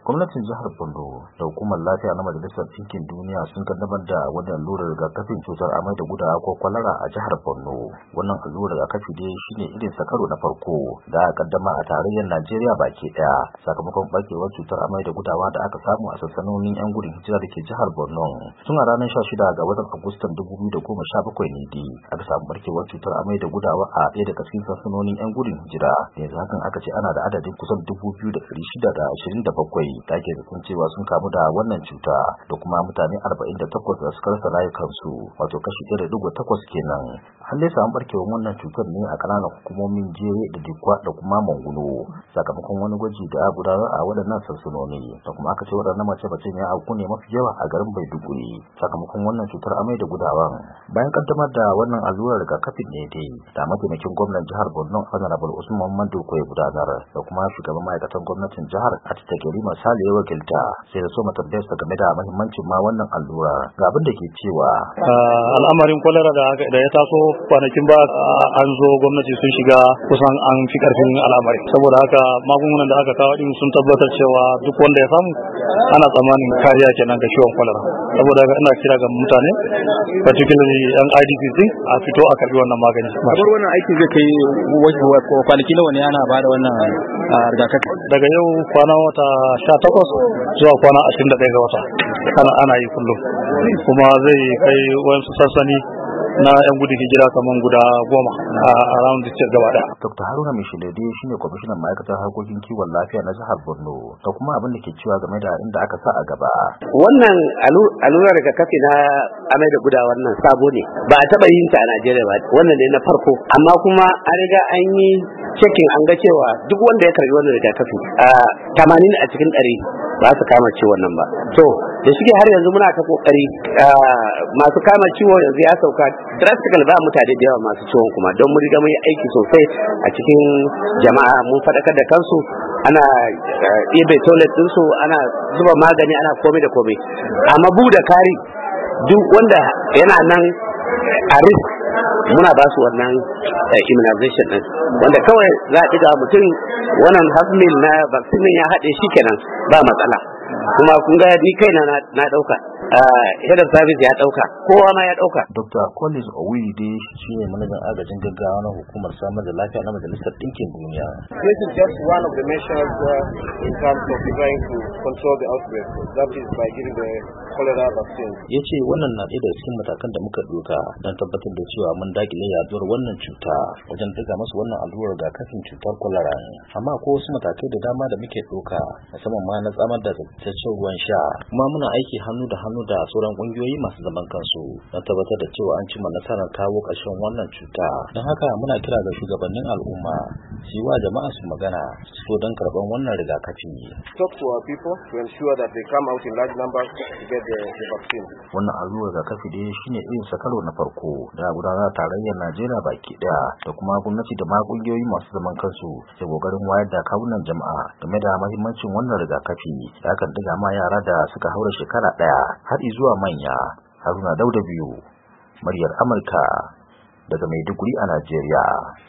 Gwamnatin jihar Borno da hukumar lafiya na Majalisar Ɗinkin Duniya sun kaddamar da wani allurar rigakafin cutar amai da gudawa ko kwalara a jihar Borno. Wannan allurar rigakafi dai shine irin sa karo na farko da aka kaddama a tarayyar Najeriya baki daya sakamakon barkewar cutar amai da gudawa da aka samu a sansanonin yan gudun hijira da ke jihar Borno. Tun a ranar 16 ga watan Agustan 2017 ne dai aka samu barkewar cutar amai da gudawa a ɗaya daga cikin sansanonin yan gudun hijira. Yanzu hakan aka ce ana da adadin kusan 2,627 da ake zaton cewa sun kamu da wannan cuta da kuma mutane 48 da suka rasa rayukansu, wato kashi 1.8 kenan. An dai samu barkewar wannan cutar ne a ƙananan hukumomin Jere da Dikwa da kuma Manguno sakamakon wani gwaji da aka gudanar a waɗannan sansanoni, da kuma aka ce waɗannan mace-macen ya auku ne mafi yawa a garin Maiduguri sakamakon wannan cutar amai da gudawan. Bayan kaddamar da wannan allurar rigakafin ne dai da mataimakin gwamnan jihar Borno Honorable Usman Mandoko ya gudanar da kuma shugaban ma'aikatan gwamnatin jihar Atitakeri Masale ya wakilta, sai da so matambayar sa game da muhimmancin ma wannan allura ga abin da ke cewa al'amarin kwalara da ya taso kwanakin ba an zo gwamnati sun shiga kusan an fi karfin al'amari, saboda haka magungunan da aka kawo din sun tabbatar cewa duk wanda ya samu ana tsammanin kariya kenan ga ciwon kwalara. Saboda haka ina kira ga mutane particularly yan IDPC a fito a karbi wannan magani. Kamar wannan aikin zai kai kwanaki nawa ne ana bada wannan rigakafi? Daga yau kwana wata 18 zuwa kwana 21 ga wata ana yi kullum, kuma zai kai wasu sansani na yan gudun hijira kamar guda 10 a around the state gaba daya. Dr. Haruna Mishilede shine kwamishinan ma'aikatar harkokin kiwon lafiya na jihar Borno, da kuma abin da ke cewa game da inda aka sa a gaba. Wannan allurar rigakafi na amai da gudawa wannan sabo ne, ba a taba yin ta a Najeriya ba, wannan ne na farko, amma kuma an riga an yi checking an ga cewa duk wanda ya karbi wannan rigakafi 80 a cikin 100 ba su kama ciwon nan ba. To da shige har yanzu muna ta kokari masu kama ciwo yanzu ya sauka drastically, ba mutane da yawa masu ciwon kuma don mun riga mun yi aiki sosai a cikin jama'a, mun faɗakar da kansu, ana ɗebe toilet ɗinsu, ana zuba magani, ana komai da komai. Amma bugu da kari duk wanda yana nan a risk muna ba su wannan immunization din, wanda kawai za a ɗiga mutum wannan hafmil na vaccine ya haɗe shi kenan ba matsala. Kuma kun ga ni kaina na ɗauka, head of service ya ɗauka, kowa ma ya ɗauka. Dr. Collins Owide shi ne manajan agajin gaggawa na hukumar samar da lafiya na Majalisar Ɗinkin Duniya. This is just one of the measures in terms of trying to control the outbreak, that is by giving the cholera vaccine. Ya ce wannan na ɗaya daga cikin matakan da muka ɗauka don tabbatar da cewa mun dakile yaduwar wannan cuta wajen ɗiga masu wannan allurar rigakafin cutar kwalara. Amma ko wasu matakai da dama da muke ɗauka, musamman ma na tsamar da tsaftaccen ruwan sha, kuma muna aiki hannu da hannu da sauran kungiyoyi masu zaman kansu don tabbatar da cewa an cimma nasarar kawo ƙarshen wannan cuta. Don haka muna kira ga shugabannin al'umma su yi wa jama'a su magana so don karɓar wannan rigakafi. Talk to our people to ensure that they come out in large numbers to get the vaccine. Wannan allurar rigakafi dai shine irin sa karo na farko da gudanar da tarayyar Najeriya baki daya da kuma gwamnati da ma kungiyoyi masu zaman kansu da kokarin wayar da kawunan jama'a game da muhimmancin wannan rigakafi da kan diga ma yara da suka haura shekara 1 har zuwa manya. Haruna Dauda biyu, muryar Amurka daga Maiduguri a Najeriya.